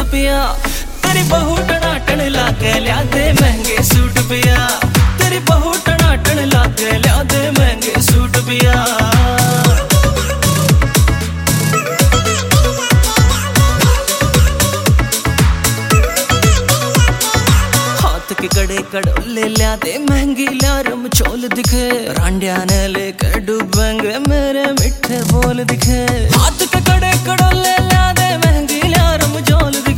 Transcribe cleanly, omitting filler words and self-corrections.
पिया। तेरी बहू टनाटन लाके लिया दे महंगे सूट पिया। तेरी बहू टनाटन लाके लिया दे महंगे सूट पिया। के कड़े कड़ोले लिया दे महंगी लारम चोल दिखे। रांडिया ने लेकर डूबेंगे मेरे मिठे बोल दिखे। हाथ के कड़े कड़ोले